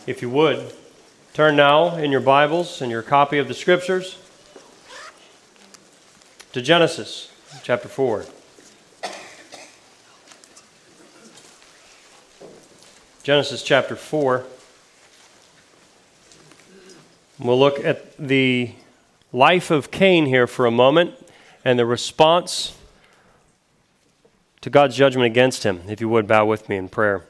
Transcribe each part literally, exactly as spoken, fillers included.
If you would, turn now in your Bibles and your copy of the Scriptures to Genesis chapter four. Genesis chapter four. We'll look at the life of Cain here for a moment and the response to God's judgment against him. If you would, bow with me in prayer.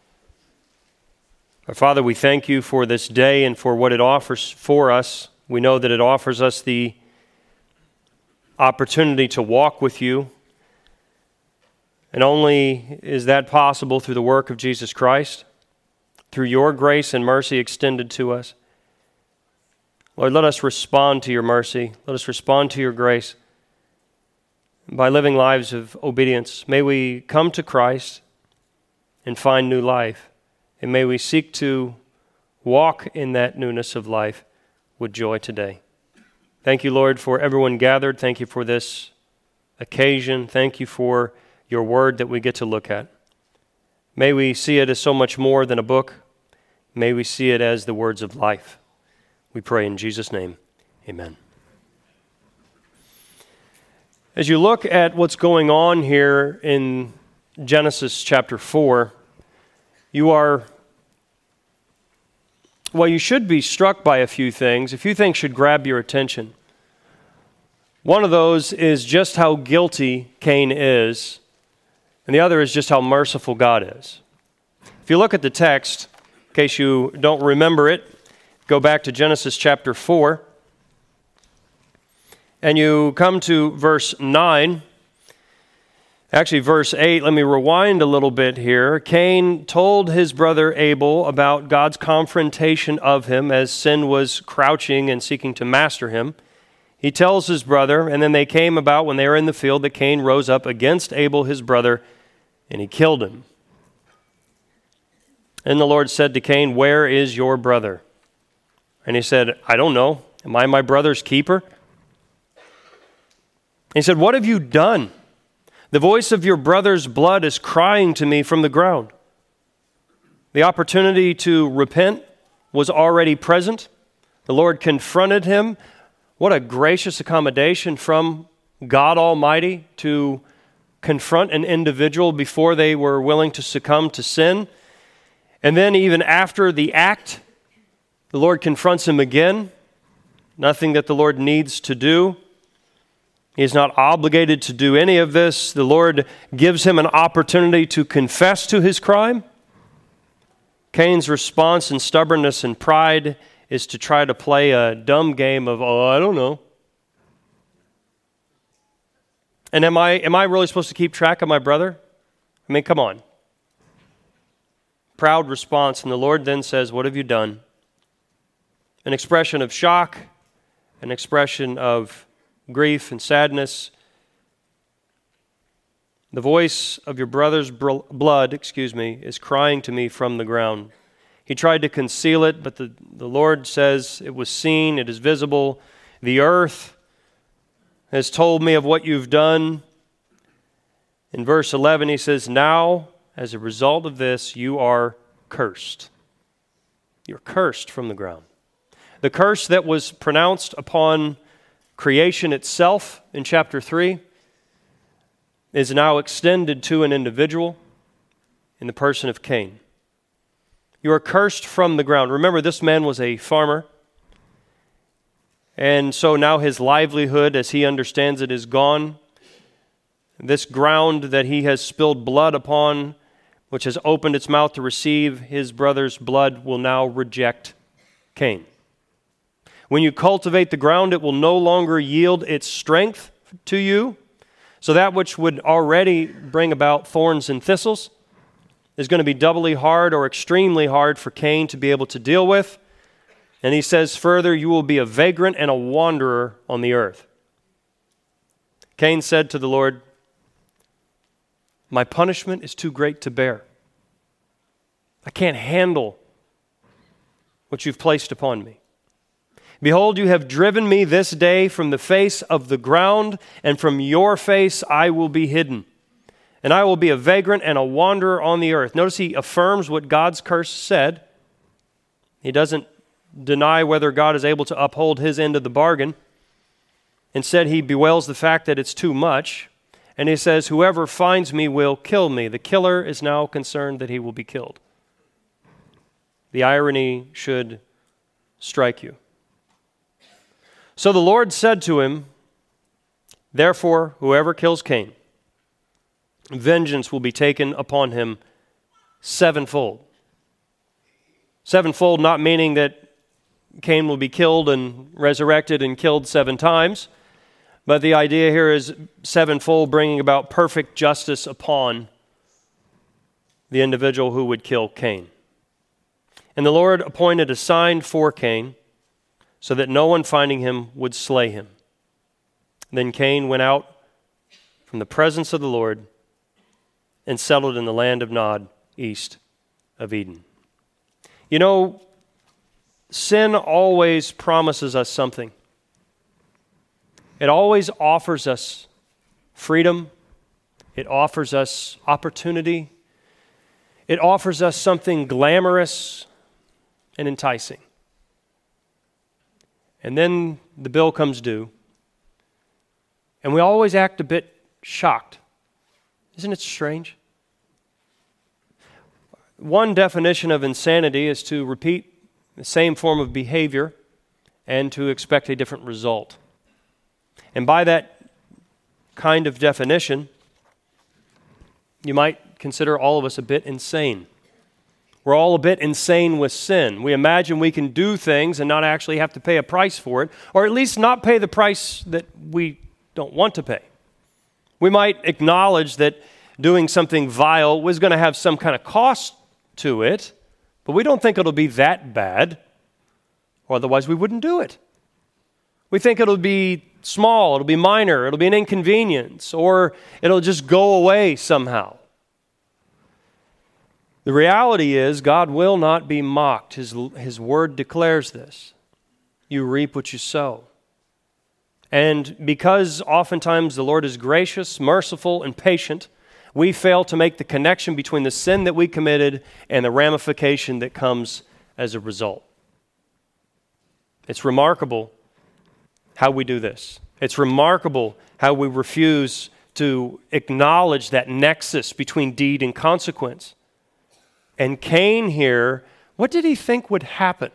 Our Father, we thank you for this day and for what it offers for us. We know that it offers us the opportunity to walk with you, and only is that possible through the work of Jesus Christ, through your grace and mercy extended to us. Lord, let us respond to your mercy. Let us respond to your grace by living lives of obedience. May we come to Christ and find new life. And may we seek to walk in that newness of life with joy today. Thank you, Lord, for everyone gathered. Thank you for this occasion. Thank you for your word that we get to look at. May we see it as so much more than a book. May we see it as the words of life. We pray in Jesus' name, amen. As you look at what's going on here in Genesis chapter four, you are, well, you should be struck by a few things. A few things should grab your attention. One of those is just how guilty Cain is, and the other is just how merciful God is. If you look at the text, in case you don't remember it, go back to Genesis chapter four, and you come to verse nine. Actually, verse eight, let me rewind a little bit here. Cain told his brother Abel about God's confrontation of him as sin was crouching and seeking to master him. He tells his brother, and then they came about when they were in the field that Cain rose up against Abel his brother, and he killed him. And the Lord said to Cain, "Where is your brother?" And he said, "I don't know. Am I my brother's keeper?" He said, "What have you done? The voice of your brother's blood is crying to me from the ground." The opportunity to repent was already present. The Lord confronted him. What a gracious accommodation from God Almighty to confront an individual before they were willing to succumb to sin. And then even after the act, the Lord confronts him again. Nothing that the Lord needs to do. He is not obligated to do any of this. The Lord gives him an opportunity to confess to his crime. Cain's response in stubbornness and pride is to try to play a dumb game of, oh, I don't know. And am I, am I really supposed to keep track of my brother? I mean, come on. Proud response, and the Lord then says, "What have you done?" An expression of shock, an expression of grief and sadness. "The voice of your brother's blood, excuse me, is crying to me from the ground." He tried to conceal it, but the, the Lord says it was seen, it is visible. The earth has told me of what you've done. In verse eleven, he says, "Now, as a result of this, you are cursed." You're cursed from the ground. The curse that was pronounced upon creation itself in chapter three is now extended to an individual in the person of Cain. You are cursed from the ground. Remember, this man was a farmer, and so now his livelihood, as he understands it, is gone. This ground that he has spilled blood upon, which has opened its mouth to receive his brother's blood, will now reject Cain. When you cultivate the ground, it will no longer yield its strength to you. So that which would already bring about thorns and thistles is going to be doubly hard or extremely hard for Cain to be able to deal with. And he says further, you will be a vagrant and a wanderer on the earth. Cain said to the Lord, "My punishment is too great to bear. I can't handle what you've placed upon me. Behold, you have driven me this day from the face of the ground, and from your face I will be hidden. And I will be a vagrant and a wanderer on the earth." Notice he affirms what God's curse said. He doesn't deny whether God is able to uphold his end of the bargain. Instead, he bewails the fact that it's too much. And he says, whoever finds me will kill me. The killer is now concerned that he will be killed. The irony should strike you. So the Lord said to him, therefore, whoever kills Cain, vengeance will be taken upon him sevenfold. Sevenfold not meaning that Cain will be killed and resurrected and killed seven times, but the idea here is sevenfold, bringing about perfect justice upon the individual who would kill Cain. And the Lord appointed a sign for Cain, so that no one finding him would slay him. Then Cain went out from the presence of the Lord and settled in the land of Nod, east of Eden. You know, sin always promises us something. It always offers us freedom. It offers us opportunity. It offers us something glamorous and enticing. And then the bill comes due, and we always act a bit shocked. Isn't it strange? One definition of insanity is to repeat the same form of behavior and to expect a different result. And by that kind of definition, you might consider all of us a bit insane. We're all a bit insane with sin. We imagine we can do things and not actually have to pay a price for it, or at least not pay the price that we don't want to pay. We might acknowledge that doing something vile was going to have some kind of cost to it, but we don't think it'll be that bad, or otherwise we wouldn't do it. We think it'll be small, it'll be minor, it'll be an inconvenience, or it'll just go away somehow. The reality is, God will not be mocked. His, his word declares this. You reap what you sow. And because oftentimes the Lord is gracious, merciful, and patient, we fail to make the connection between the sin that we committed and the ramification that comes as a result. It's remarkable how we do this. It's remarkable how we refuse to acknowledge that nexus between deed and consequence. And Cain here, what did he think would happen?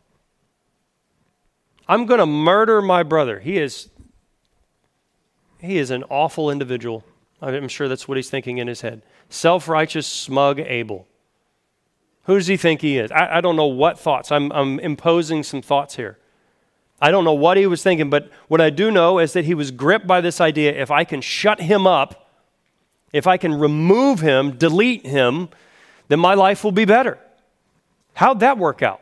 I'm going to murder my brother. He is, he is an awful individual. I'm sure that's what he's thinking in his head. Self-righteous, smug Abel. Who does he think he is? I, I don't know what thoughts. I'm, I'm imposing some thoughts here. I don't know what he was thinking, but what I do know is that he was gripped by this idea, if I can shut him up, if I can remove him, delete him, then my life will be better. How'd that work out?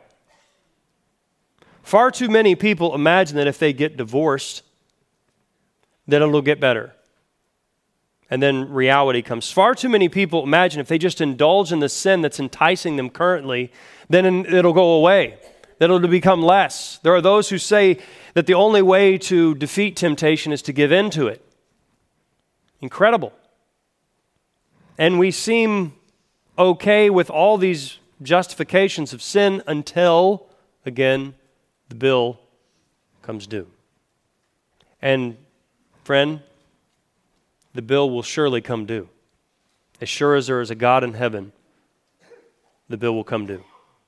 Far too many people imagine that if they get divorced, then it'll get better. And then reality comes. Far too many people imagine if they just indulge in the sin that's enticing them currently, then it'll go away, that it'll become less. There are those who say that the only way to defeat temptation is to give in to it. Incredible. And we seem okay with all these justifications of sin until, again, the bill comes due. And, friend, the bill will surely come due. As sure as there is a God in heaven, the bill will come due.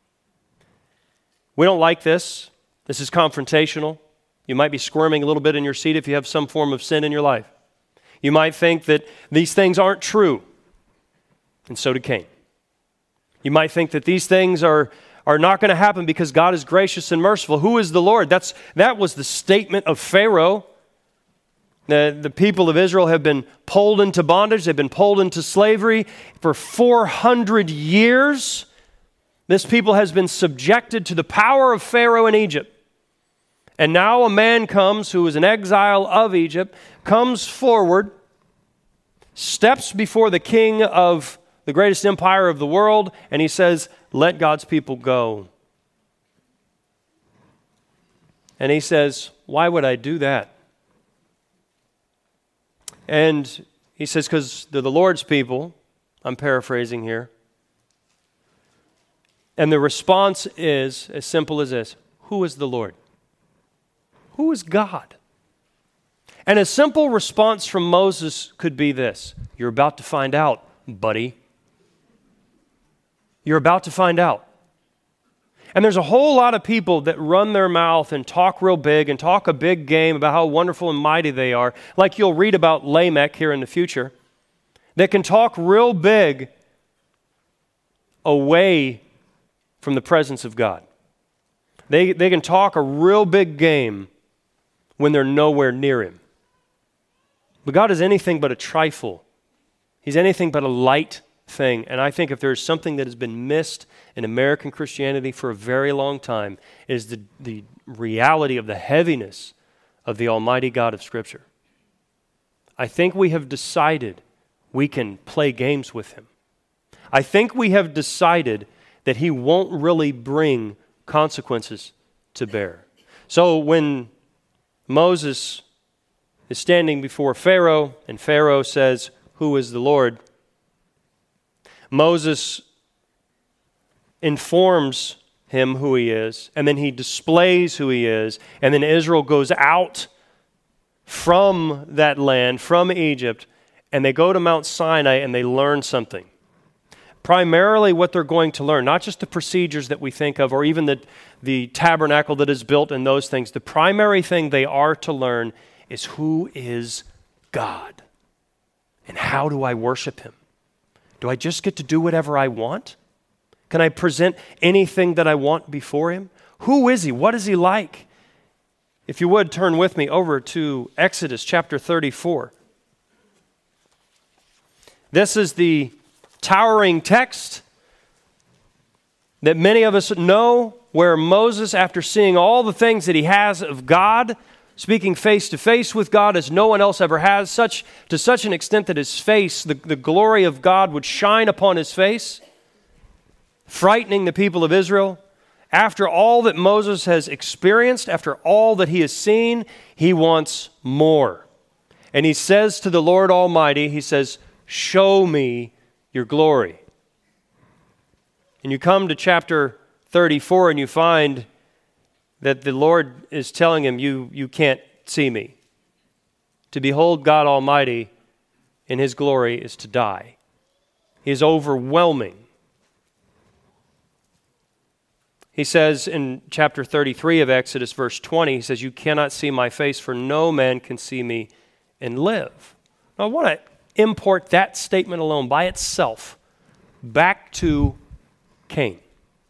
We don't like this. This is confrontational. You might be squirming a little bit in your seat if you have some form of sin in your life. You might think that these things aren't true, and so did Cain. You might think that these things are, are not going to happen because God is gracious and merciful. Who is the Lord? That's, that was the statement of Pharaoh. The, the people of Israel have been pulled into bondage. They've been pulled into slavery for four hundred years. This people has been subjected to the power of Pharaoh in Egypt. And now a man comes who is an exile of Egypt, comes forward, steps before the king of the greatest empire of the world, and he says, let God's people go. And he says, why would I do that? And he says, because they're the Lord's people. I'm paraphrasing here. And the response is as simple as this: who is the Lord? Who is God? And a simple response from Moses could be this: you're about to find out, buddy. You're about to find out. And there's a whole lot of people that run their mouth and talk real big and talk a big game about how wonderful and mighty they are, like you'll read about Lamech here in the future, that can talk real big away from the presence of God. They, they can talk a real big game when they're nowhere near Him. But God is anything but a trifle. He's anything but a light thing. And I think if there's something that has been missed in American Christianity for a very long time, it is the, the reality of the heaviness of the Almighty God of Scripture. I think we have decided we can play games with Him. I think we have decided that He won't really bring consequences to bear. So when Moses is standing before Pharaoh, and Pharaoh says, "Who is the Lord?" Moses informs him who he is, and then he displays who he is, and then Israel goes out from that land, from Egypt, and they go to Mount Sinai and they learn something. Primarily what they're going to learn, not just the procedures that we think of, or even the, the tabernacle that is built and those things. The primary thing they are to learn is who is God, and how do I worship Him? Do I just get to do whatever I want? Can I present anything that I want before Him? Who is He? What is He like? If you would, turn with me over to Exodus chapter thirty-four. This is the towering text that many of us know, where Moses, after seeing all the things that he has of God, speaking face to face with God as no one else ever has, such to such an extent that his face, the, the glory of God would shine upon his face, frightening the people of Israel. After all that Moses has experienced, after all that he has seen, he wants more. And he says to the Lord Almighty, he says, "Show me your glory." And you come to chapter thirty-four and you find that the Lord is telling him, you, you can't see me. To behold God Almighty in His glory is to die. He is overwhelming. He says in chapter thirty-three of Exodus, verse twenty, he says, "You cannot see my face, for no man can see me and live." Now I want to import that statement alone by itself back to Cain.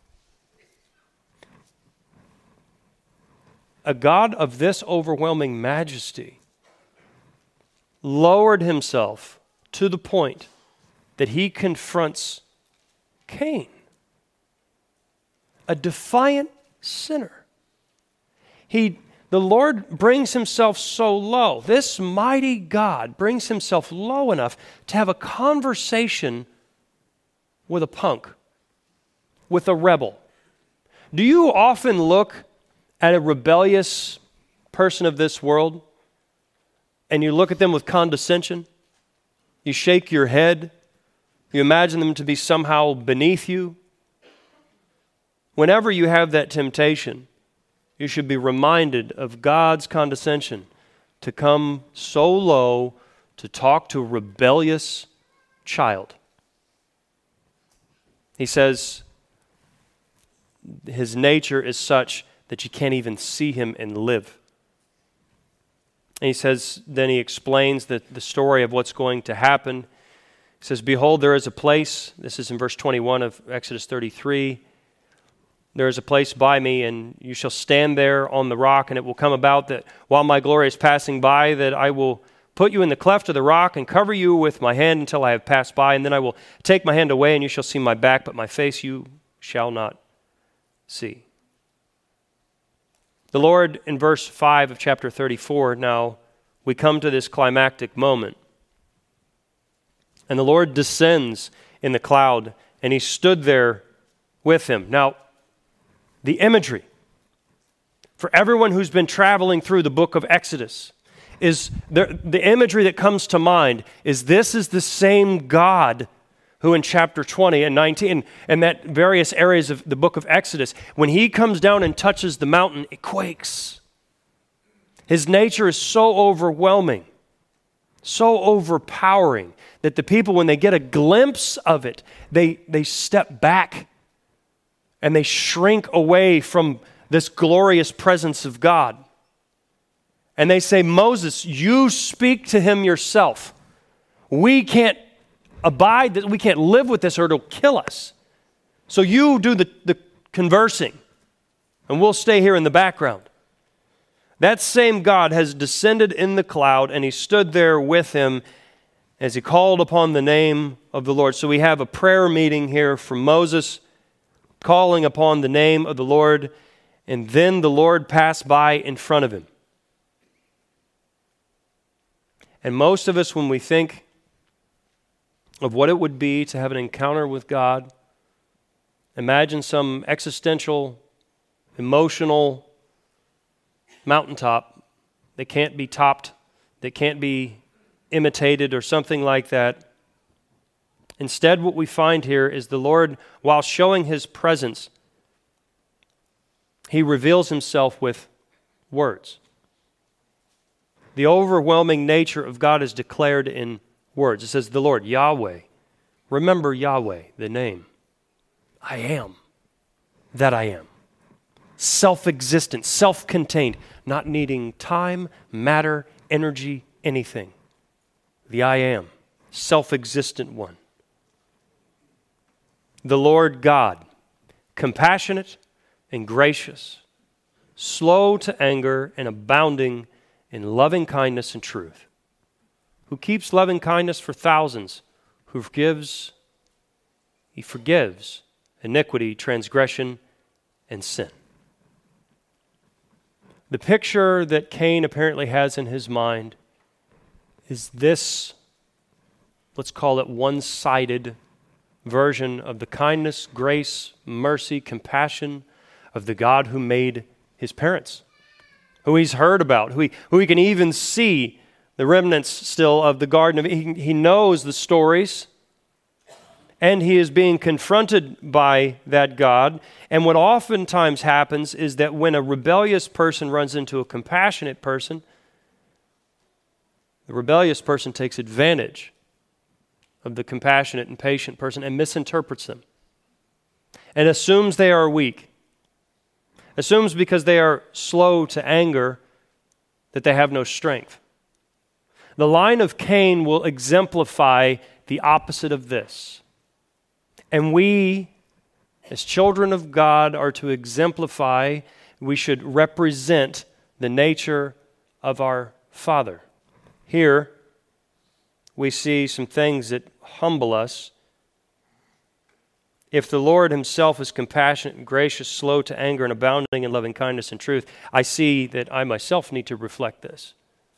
A God of this overwhelming majesty lowered Himself to the point that He confronts Cain, a defiant sinner. He, the Lord brings Himself so low. This mighty God brings Himself low enough to have a conversation with a punk, with a rebel. Do you often look at a rebellious person of this world and you look at them with condescension? You shake your head. You imagine them to be somehow beneath you. Whenever you have that temptation, you should be reminded of God's condescension to come so low to talk to a rebellious child. He says His nature is such that you can't even see Him and live. And he says, then he explains the, the story of what's going to happen. He says, "Behold, there is a place," this is in verse twenty-one of Exodus thirty-three, "there is a place by me, and you shall stand there on the rock, and it will come about that while my glory is passing by, that I will put you in the cleft of the rock and cover you with my hand until I have passed by, and then I will take my hand away, and you shall see my back, but my face you shall not see." The Lord, in verse five of chapter thirty-four, now we come to this climactic moment. And the Lord descends in the cloud, and He stood there with him. Now, the imagery for everyone who's been traveling through the book of Exodus is the, the imagery that comes to mind is this is the same God who in chapter twenty and nineteen, and that various areas of the book of Exodus, when he comes down and touches the mountain, it quakes. His nature is so overwhelming, so overpowering, that the people, when they get a glimpse of it, they, they step back and they shrink away from this glorious presence of God. And they say, Moses, you speak to him yourself. We can't abide, that we can't live with this or it'll kill us. So you do the, the conversing and we'll stay here in the background. That same God has descended in the cloud and he stood there with him as he called upon the name of the Lord. So we have a prayer meeting here from Moses calling upon the name of the Lord, and then the Lord passed by in front of him. And most of us, when we think of what it would be to have an encounter with God, imagine some existential, emotional mountaintop that can't be topped, that can't be imitated or something like that. Instead, what we find here is the Lord, while showing his presence, he reveals himself with words. The overwhelming nature of God is declared in words. It says, the Lord, Yahweh. Remember Yahweh, the name. I am that I am. Self-existent, self-contained, not needing time, matter, energy, anything. The I am, self-existent one. The Lord God, compassionate and gracious, slow to anger and abounding in loving kindness and truth, who keeps loving kindness for thousands, who forgives, he forgives iniquity, transgression, and sin. The picture that Cain apparently has in his mind is this, let's call it one-sided version of the kindness, grace, mercy, compassion of the God who made his parents, who he's heard about, who he, who he can even see the remnants still of the Garden of Eden. He, he knows the stories, and he is being confronted by that God. And what oftentimes happens is that when a rebellious person runs into a compassionate person, the rebellious person takes advantage of the compassionate and patient person and misinterprets them and assumes they are weak, assumes because they are slow to anger that they have no strength. The line of Cain will exemplify the opposite of this. And we, as children of God, are to exemplify, we should represent the nature of our Father. Here, we see some things that humble us. If the Lord himself is compassionate and gracious, slow to anger, and abounding in loving kindness and truth, I see that I myself need to reflect this.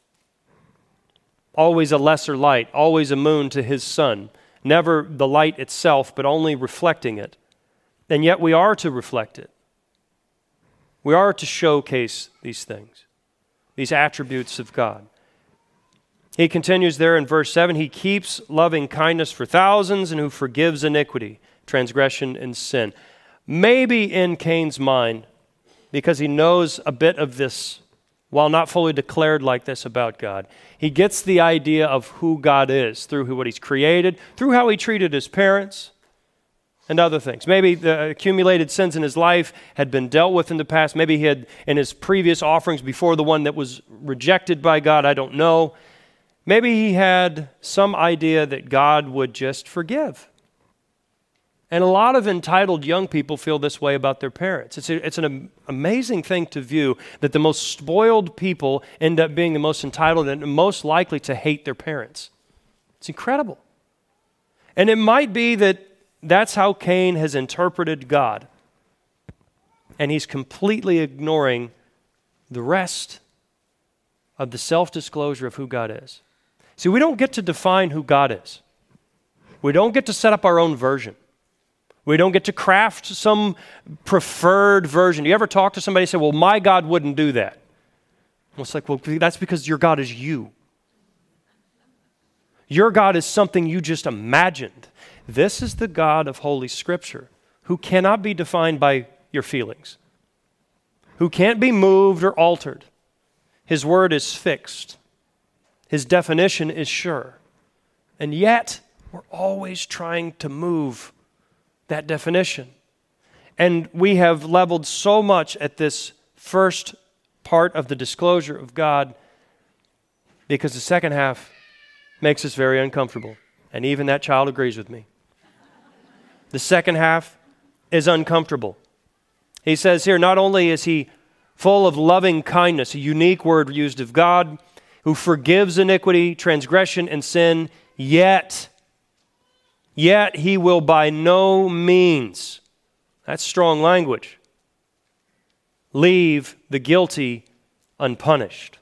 Always a lesser light, always a moon to his sun. Never the light itself, but only reflecting it. And yet we are to reflect it. We are to showcase these things, these attributes of God. He continues there in verse seven, he keeps loving kindness for thousands and who forgives iniquity, transgression, and sin. Maybe in Cain's mind, because he knows a bit of this, while not fully declared like this about God, he gets the idea of who God is through what he's created, through how he treated his parents, and other things. Maybe the accumulated sins in his life had been dealt with in the past. Maybe he had, in his previous offerings before the one that was rejected by God, I don't know. Maybe he had some idea that God would just forgive. And a lot of entitled young people feel this way about their parents. It's, a, it's an amazing thing to view that the most spoiled people end up being the most entitled and most likely to hate their parents. It's incredible. And it might be that that's how Cain has interpreted God. And he's completely ignoring the rest of the self-disclosure of who God is. See, we don't get to define who God is. We don't get to set up our own version. We don't get to craft some preferred version. You ever talk to somebody and say, well, my God wouldn't do that? Well, it's like, well, that's because your God is you. Your God is something you just imagined. This is the God of Holy Scripture, who cannot be defined by your feelings, who can't be moved or altered. His word is fixed. His definition is sure. And yet, we're always trying to move that definition. And we have leveled so much at this first part of the disclosure of God because the second half makes us very uncomfortable. And even that child agrees with me. The second half is uncomfortable. He says here, not only is he full of loving kindness, a unique word used of God, who forgives iniquity, transgression, and sin, yet, yet he will by no means, that's strong language, leave the guilty unpunished.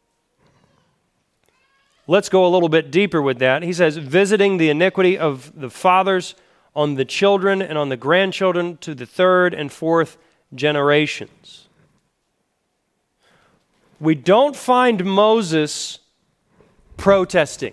Let's go a little bit deeper with that. He says, visiting the iniquity of the fathers on the children and on the grandchildren to the third and fourth generations. We don't find Moses protesting.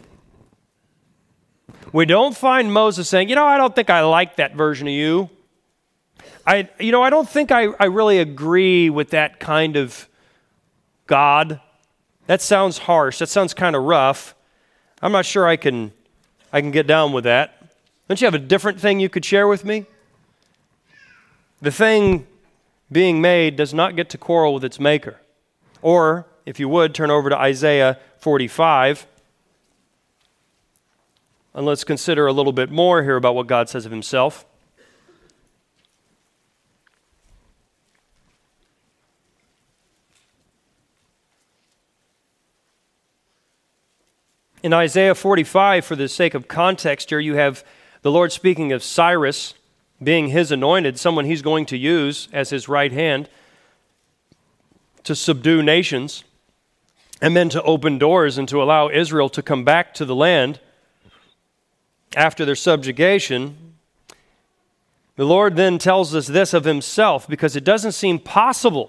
We don't find Moses saying, you know, I don't think I like that version of you. I, you know, I don't think I, I really agree with that kind of God. That sounds harsh. That sounds kind of rough. I'm not sure I can, I can get down with that. Don't you have a different thing you could share with me? The thing being made does not get to quarrel with its maker. Or, if you would, turn over to Isaiah forty-five. And let's consider a little bit more here about what God says of himself. In Isaiah forty-five, for the sake of context here, you have the Lord speaking of Cyrus being his anointed, someone he's going to use as his right hand to subdue nations, and then to open doors and to allow Israel to come back to the land after their subjugation. The Lord then tells us this of himself because it doesn't seem possible.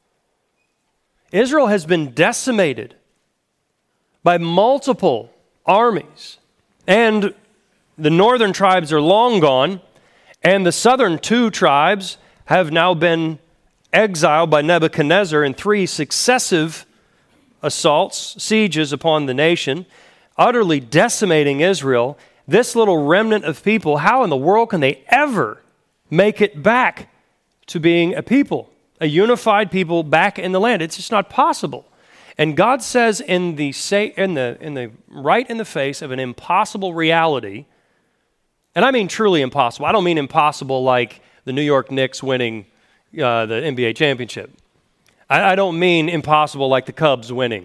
Israel has been decimated by multiple armies, and the northern tribes are long gone, and the southern two tribes have now been exiled by Nebuchadnezzar in three successive assaults, sieges upon the nation, utterly decimating Israel. This little remnant of people, how in the world can they ever make it back to being a people, a unified people back in the land? It's just not possible. And God says in the say in the in the right in the face of an impossible reality, and I mean truly impossible. I don't mean impossible like the New York Knicks winning uh, the N B A championship. I, I don't mean impossible like the Cubs winning.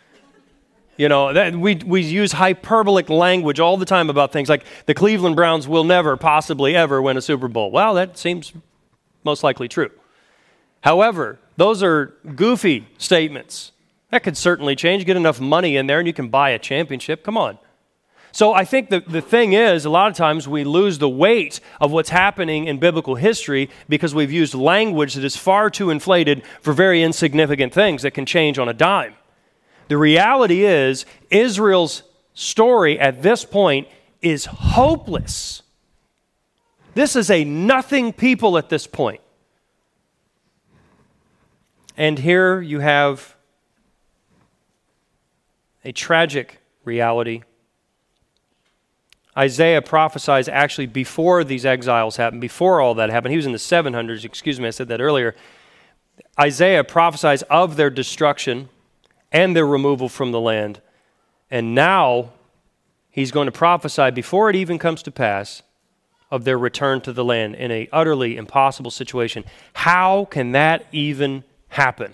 You know, that we we use hyperbolic language all the time about things like the Cleveland Browns will never possibly ever win a Super Bowl. Well, that seems most likely true. However, those are goofy statements. That could certainly change. Get enough money in there and you can buy a championship. Come on. So I think the, the thing is, a lot of times we lose the weight of what's happening in biblical history because we've used language that is far too inflated for very insignificant things that can change on a dime. The reality is, Israel's story at this point is hopeless. This is a nothing people at this point. And here you have a tragic reality. Isaiah prophesies actually before these exiles happened, before all that happened. He was in the seven hundreds, excuse me, I said that earlier. Isaiah prophesies of their destruction and their removal from the land. And now he's going to prophesy before it even comes to pass of their return to the land in an utterly impossible situation. How can that even happen?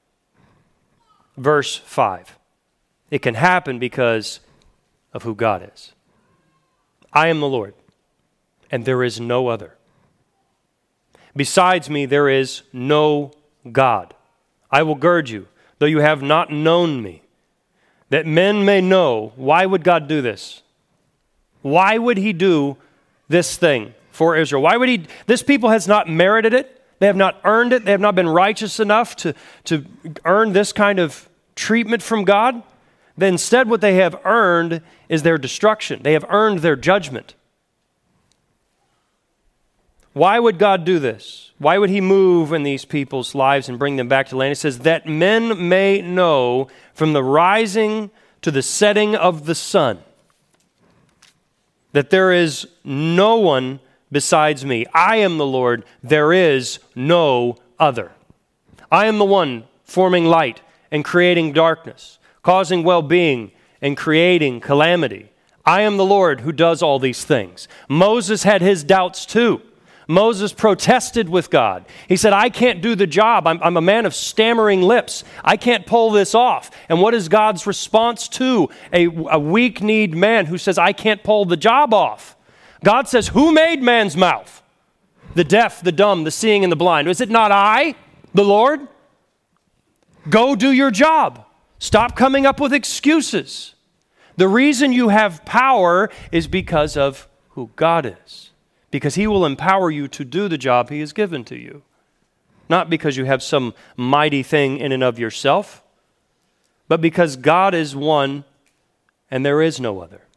Verse five. It can happen because of who God is. I am the Lord, and there is no other. Besides me, there is no God. I will gird you, though you have not known me, that men may know. Why would God do this? Why would he do this thing for Israel? Why would he? This people has not merited it. They have not earned it. They have not been righteous enough to, to earn this kind of treatment from God. Then instead what they have earned is their destruction. They have earned their judgment. Why would God do this? Why would he move in these people's lives and bring them back to land? It says, that men may know from the rising to the setting of the sun that there is no one besides me. I am the Lord. There is no other. I am the one forming light and creating darkness, causing well-being and creating calamity. I am the Lord who does all these things. Moses had his doubts too. Moses protested with God. He said, I can't do the job. I'm, I'm a man of stammering lips. I can't pull this off. And what is God's response to a, a weak-kneed man who says, I can't pull the job off? God says, who made man's mouth? The deaf, the dumb, the seeing, and the blind. Is it not I, the Lord? Go do your job. Stop coming up with excuses. The reason you have power is because of who God is. Because he will empower you to do the job he has given to you. Not because you have some mighty thing in and of yourself, but because God is one and there is no other.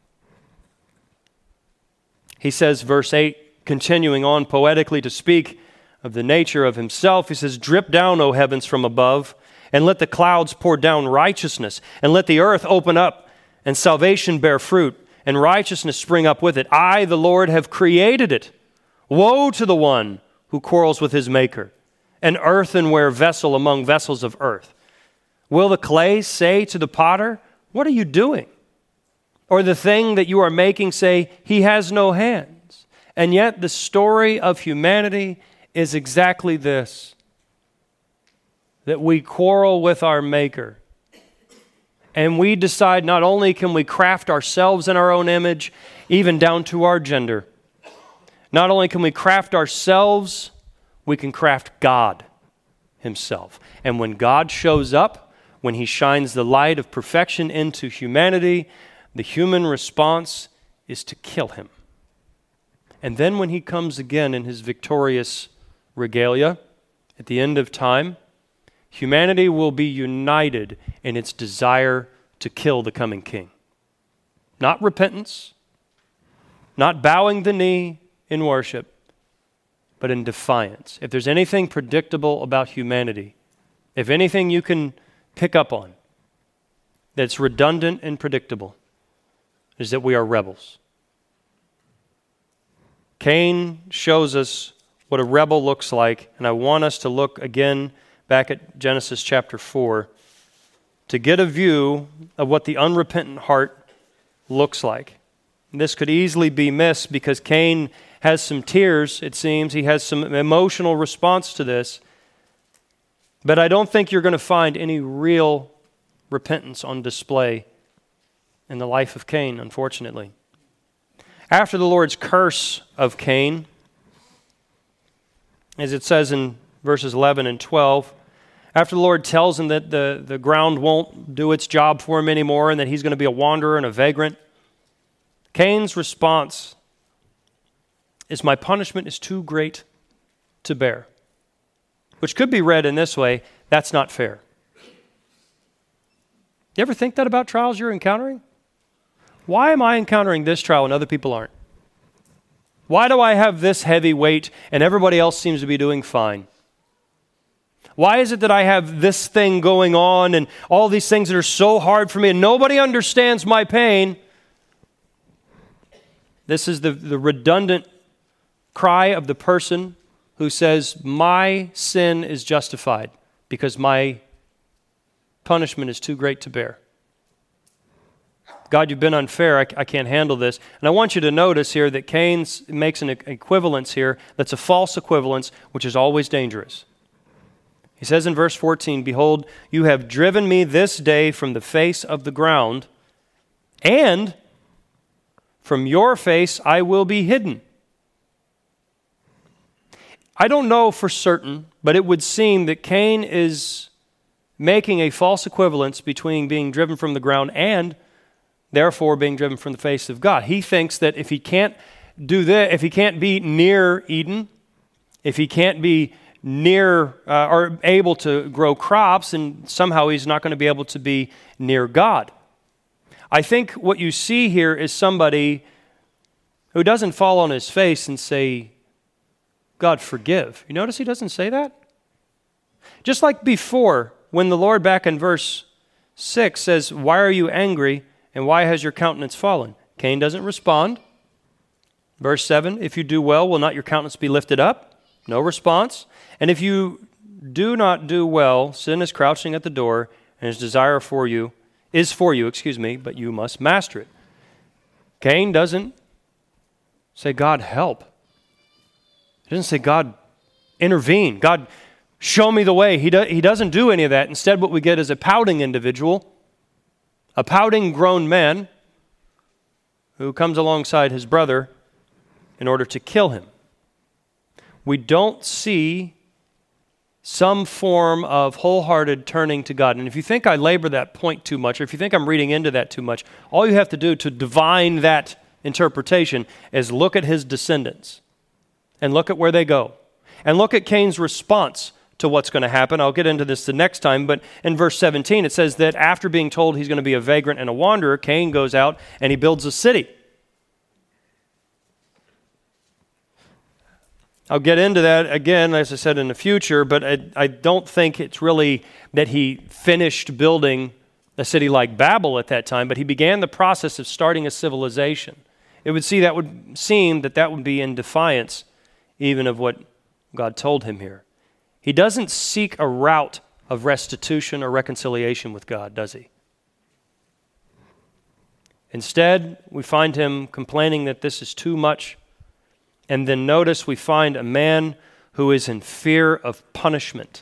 He says, verse eight, continuing on poetically to speak of the nature of himself, he says, drip down, O heavens, from above, and let the clouds pour down righteousness, and let the earth open up, and salvation bear fruit, and righteousness spring up with it. I, the Lord, have created it. Woe to the one who quarrels with his maker, an earthenware vessel among vessels of earth. Will the clay say to the potter, what are you doing? Or the thing that you are making say, he has no hands. And yet the story of humanity is exactly this, that we quarrel with our maker. And we decide not only can we craft ourselves in our own image, even down to our gender. Not only can we craft ourselves, we can craft God himself. And when God shows up, when he shines the light of perfection into humanity, the human response is to kill him. And then when he comes again in his victorious regalia at the end of time, humanity will be united in its desire to kill the coming king. Not repentance, not bowing the knee in worship, but in defiance. If there's anything predictable about humanity, if anything you can pick up on that's redundant and predictable, is that we are rebels. Cain shows us what a rebel looks like, and I want us to look again back at Genesis chapter four to get a view of what the unrepentant heart looks like. This could easily be missed because Cain has some tears, it seems. He has some emotional response to this. But I don't think you're going to find any real repentance on display in the life of Cain, unfortunately. After the Lord's curse of Cain, as it says in verses eleven and twelve, after the Lord tells him that the, the ground won't do its job for him anymore and that he's going to be a wanderer and a vagrant, Cain's response is, my punishment is too great to bear. Which could be read in this way, that's not fair. You ever think that about trials you're encountering? Why am I encountering this trial and other people aren't? Why do I have this heavy weight and everybody else seems to be doing fine? Why is it that I have this thing going on and all these things that are so hard for me and nobody understands my pain? This is the, the redundant cry of the person who says, my sin is justified because my punishment is too great to bear. God, you've been unfair. I, I can't handle this. And I want you to notice here that Cain makes an equivalence here that's a false equivalence, which is always dangerous. He says in verse fourteen, behold, you have driven me this day from the face of the ground, and from your face I will be hidden. I don't know for certain, but it would seem that Cain is making a false equivalence between being driven from the ground and therefore being driven from the face of God. He thinks that if he can't do that, if he can't be near Eden, if he can't be near uh, or able to grow crops, and somehow he's not going to be able to be near God. I think what you see here is somebody who doesn't fall on his face and say, God forgive. You notice he doesn't say that? Just like before, when the Lord back in verse six says, why are you angry and why has your countenance fallen? Cain doesn't respond. Verse seven, if you do well, will not your countenance be lifted up? No response. And if you do not do well, sin is crouching at the door and his desire for you is for you, excuse me, but you must master it. Cain doesn't say, God, help. He doesn't say, God, intervene. God, show me the way. He, do, he doesn't do any of that. Instead, what we get is a pouting individual, a pouting grown man who comes alongside his brother in order to kill him. We don't see some form of wholehearted turning to God. And if you think I labor that point too much, or if you think I'm reading into that too much, all you have to do to divine that interpretation is look at his descendants and look at where they go. And look at Cain's response to what's going to happen. I'll get into this the next time, but in verse seventeen it says that after being told he's going to be a vagrant and a wanderer, Cain goes out and he builds a city. I'll get into that again, as I said, in the future, but I, I don't think it's really that he finished building a city like Babel at that time, but he began the process of starting a civilization. It would see that would seem that that would be in defiance even of what God told him here. He doesn't seek a route of restitution or reconciliation with God, does he? Instead, we find him complaining that this is too much. And then notice we find a man who is in fear of punishment.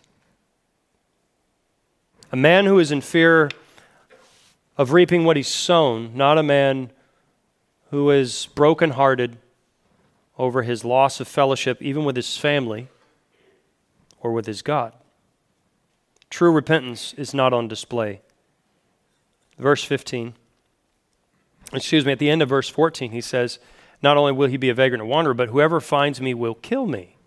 A man who is in fear of reaping what he's sown, not a man who is brokenhearted over his loss of fellowship, even with his family or with his God. True repentance is not on display. Verse fifteen, excuse me, at the end of verse fourteen, he says, not only will he be a vagrant and wanderer, but whoever finds me will kill me.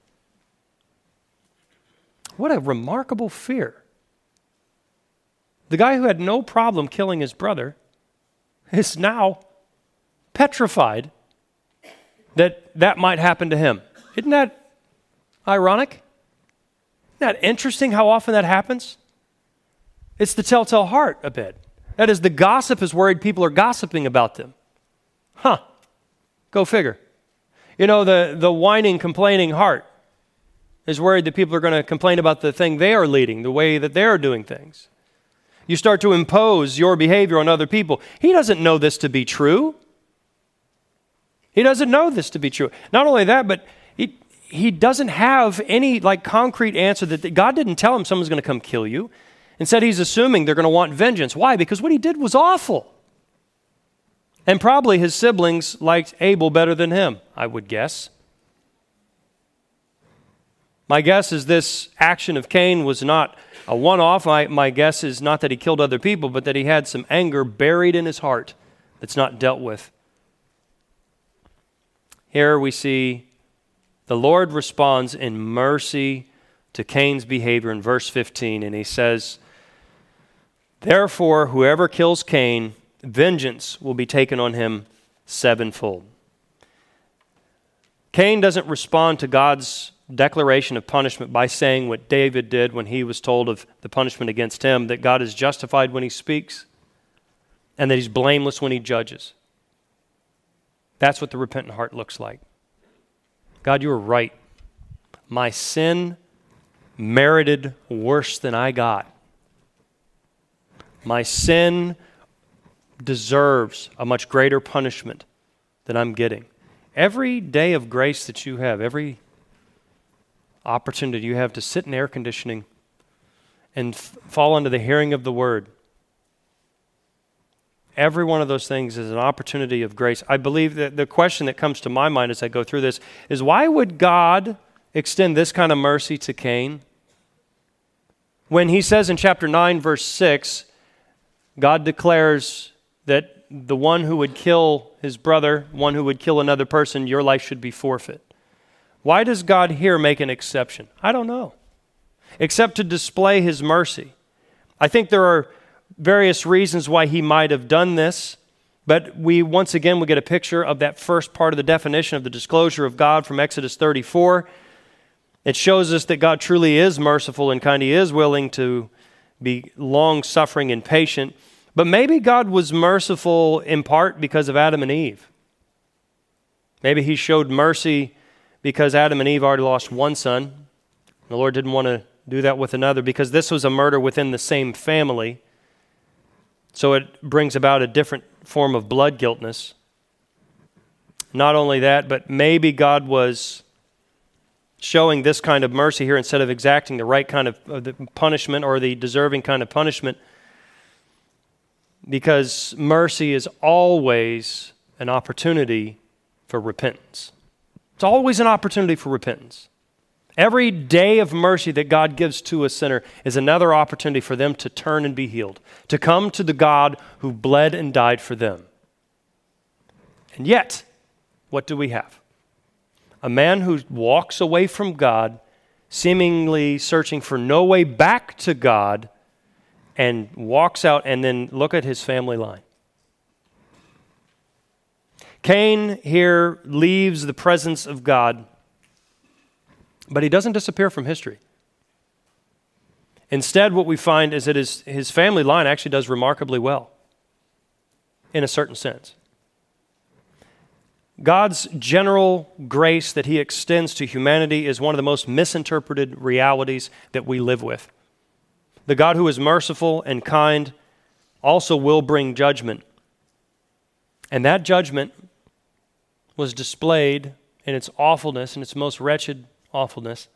What a remarkable fear. The guy who had no problem killing his brother is now petrified that that might happen to him. Isn't that ironic? Isn't that interesting how often that happens? It's the telltale heart a bit. That is, the gossip is worried people are gossiping about them. Huh. Go figure. You know, the, the whining, complaining heart is worried that people are going to complain about the thing they are leading, the way that they're doing things. You start to impose your behavior on other people. He doesn't know this to be true. He doesn't know this to be true. Not only that, but he, he doesn't have any like concrete answer that God didn't tell him someone's going to come kill you. Instead, he's assuming they're going to want vengeance. Why? Because what he did was awful. And probably his siblings liked Abel better than him, I would guess. My guess is this action of Cain was not a one-off. My, my guess is not that he killed other people, but that he had some anger buried in his heart that's not dealt with. Here we see the Lord responds in mercy to Cain's behavior in verse fifteen, and he says, therefore, whoever kills Cain, vengeance will be taken on him sevenfold. Cain doesn't respond to God's declaration of punishment by saying what David did when he was told of the punishment against him, that God is justified when he speaks and that he's blameless when he judges. That's what the repentant heart looks like. God, you were right. My sin merited worse than I got. My sin deserves a much greater punishment than I'm getting. Every day of grace that you have, every opportunity you have to sit in air conditioning and f- fall under the hearing of the word, every one of those things is an opportunity of grace. I believe that the question that comes to my mind as I go through this is, why would God extend this kind of mercy to Cain when he says in chapter nine, verse six, God declares that the one who would kill his brother, one who would kill another person, your life should be forfeit. Why does God here make an exception? I don't know. Except to display his mercy. I think there are various reasons why he might have done this, but we once again will get a picture of that first part of the definition of the disclosure of God from Exodus thirty-four. It shows us that God truly is merciful and kind. He is willing to be long-suffering and patient. But maybe God was merciful in part because of Adam and Eve. Maybe he showed mercy because Adam and Eve already lost one son. The Lord didn't want to do that with another because this was a murder within the same family. So it brings about a different form of blood guiltness. Not only that, but maybe God was showing this kind of mercy here instead of exacting the right kind of, of the punishment or the deserving kind of punishment, because mercy is always an opportunity for repentance. It's always an opportunity for repentance. Every day of mercy that God gives to a sinner is another opportunity for them to turn and be healed, to come to the God who bled and died for them. And yet, what do we have? A man who walks away from God, seemingly searching for no way back to God, and walks out, and then look at his family line. Cain here leaves the presence of God, but he doesn't disappear from history. Instead, what we find is that his, his family line actually does remarkably well, in a certain sense. God's general grace that he extends to humanity is one of the most misinterpreted realities that we live with. The God who is merciful and kind also will bring judgment. And that judgment was displayed in its awfulness, in its most wretched awfulness,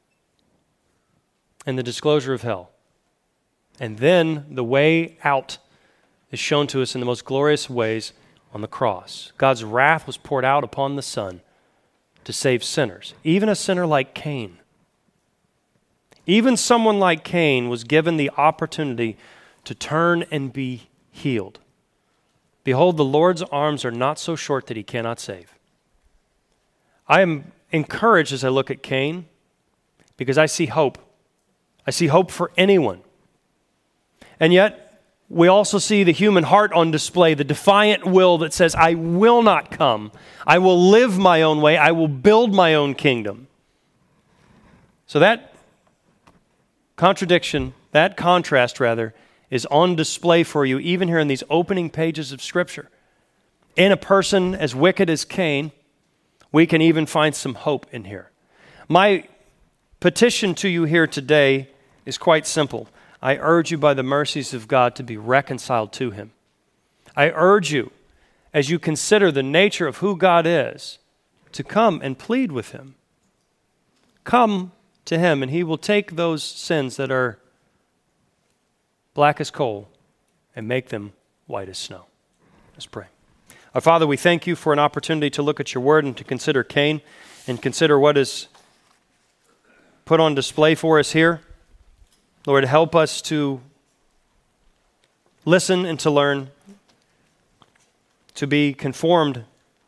in the disclosure of hell. And then the way out is shown to us in the most glorious ways on the cross. God's wrath was poured out upon the Son to save sinners, even a sinner like Cain. Even someone like Cain was given the opportunity to turn and be healed. Behold, the Lord's arms are not so short that he cannot save. I am encouraged as I look at Cain because I see hope. I see hope for anyone. And yet, we also see the human heart on display, the defiant will that says, I will not come. I will live my own way. I will build my own kingdom. So that contradiction, that contrast rather, is on display for you even here in these opening pages of Scripture. In a person as wicked as Cain, we can even find some hope in here. My petition to you here today is quite simple. I urge you by the mercies of God to be reconciled to him. I urge you, as you consider the nature of who God is, to come and plead with him. Come to him, and he will take those sins that are black as coal and make them white as snow. Let's pray. Our Father, we thank you for an opportunity to look at your word and to consider Cain and consider what is put on display for us here. Lord, help us to listen and to learn, to be conformed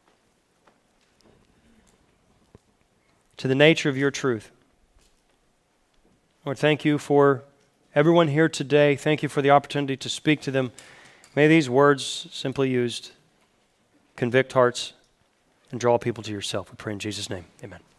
to the nature of your truth. Lord, thank you for everyone here today. Thank you for the opportunity to speak to them. May these words simply used convict hearts and draw people to yourself. We pray in Jesus' name. Amen.